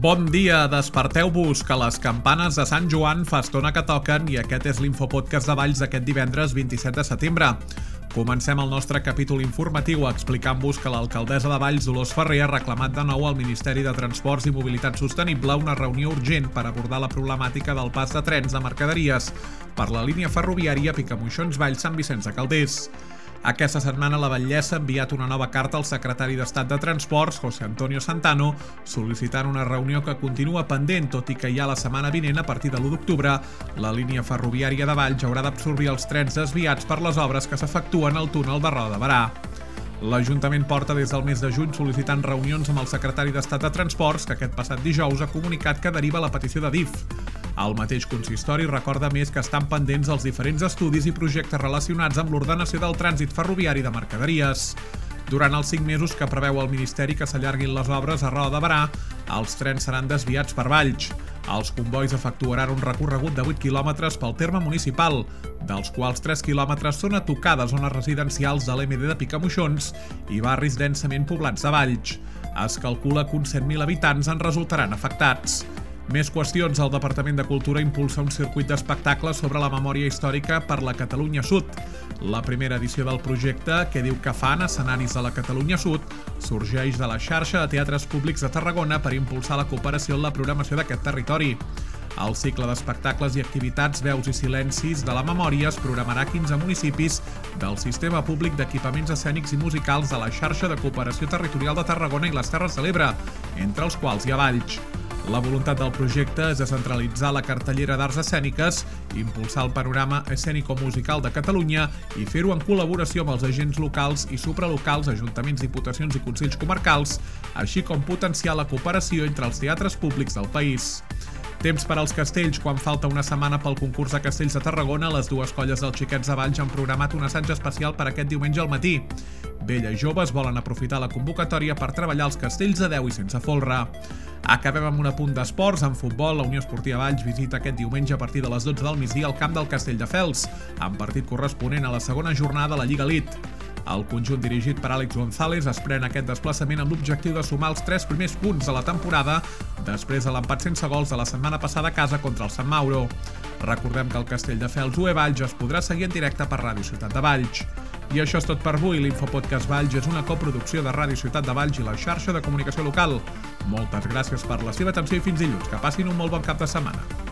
Bon dia, desperteu-vos, que les campanes de Sant Joan fa estona que toquen i aquest és l'Infopodcast de Valls d'aquest divendres 27 de setembre. Comencem el nostre capítol informatiu explicant-vos que l'alcaldessa de Valls, Dolors Ferrer, ha reclamat de nou al Ministeri de Transports i Mobilitat Sostenible una reunió urgent per abordar la problemàtica del pas de trens de mercaderies per la línia ferroviària Picamoixons-Valls-Sant Vicenç de Calders. Aquesta setmana la batllessa ha enviat una nova carta al secretari d'Estat de Transports, José Antonio Santano, sol·licitant una reunió que continua pendent, tot i que ja la setmana vinent, a partir de l'1 d'octubre, la línia ferroviària de Valls haurà d'absorbir els trens desviats per les obres que s'efectuen al túnel de Roda de Berà. L'Ajuntament porta des del mes de juny sol·licitant reunions amb el secretari d'Estat de Transports, que aquest passat dijous ha comunicat que deriva la petició de DIF. El mateix consistori recorda més que estan pendents els diferents estudis i projectes relacionats amb l'ordenació del trànsit ferroviari de mercaderies. Durant els 5 mesos que preveu el Ministeri que s'allarguin les obres a Roda de Berà, els trens seran desviats per Valls. Els convois efectuaran un recorregut de 8 quilòmetres pel terme municipal, dels quals 3 quilòmetres són a tocar de zones residencials de l'MD de Picamoixons i barris densament poblats de Valls. Es calcula que uns 100.000 habitants en resultaran afectats. Més qüestions. El Departament de Cultura impulsa un circuit d'espectacles sobre la memòria històrica per la Catalunya Sud. La primera edició del projecte, que diu que fan escenaris de la Catalunya Sud, sorgeix de la xarxa de teatres públics de Tarragona per impulsar la cooperació en la programació d'aquest territori. El cicle d'espectacles i activitats Veus i Silencis de la Memòria es programarà a 15 municipis del Sistema Públic d'Equipaments Escènics i Musicals de la xarxa de cooperació territorial de Tarragona i les Terres de l'Ebre, entre els quals hi ha Valls. La voluntat del projecte és descentralitzar la cartellera d'arts escèniques, impulsar el panorama escènico-musical de Catalunya i fer-ho en col·laboració amb els agents locals i supralocals, ajuntaments, diputacions i consells comarcals, així com potenciar la cooperació entre els teatres públics del país. Temps per als castells. Quan falta una setmana pel concurs de castells de Tarragona, les dues colles dels Xiquets de Valls han programat un assaig especial per aquest diumenge al matí. Vella i joves volen aprofitar la convocatòria per treballar els castells de 10 i sense folre. Acabem amb un apunt d'esports. En futbol, la Unió Esportiva Valls visita aquest diumenge a partir de les 12 del migdia al camp del Castelldefels, en partit corresponent a la segona jornada de la Lliga Elite. El conjunt dirigit per Àlex González es pren aquest desplaçament amb l'objectiu de sumar els 3 primers punts de la temporada després de l'empat sense gols de la setmana passada a casa contra el Sant Mauro. Recordem que el Castelldefels UE Valls es podrà seguir en directe per Ràdio Ciutat de Valls. I això és tot per avui. L'Infopodcast Valls és una coproducció de Ràdio Ciutat de Valls i la xarxa de comunicació local. Moltes gràcies per la seva atenció i fins dilluns. Que passin un molt bon cap de setmana.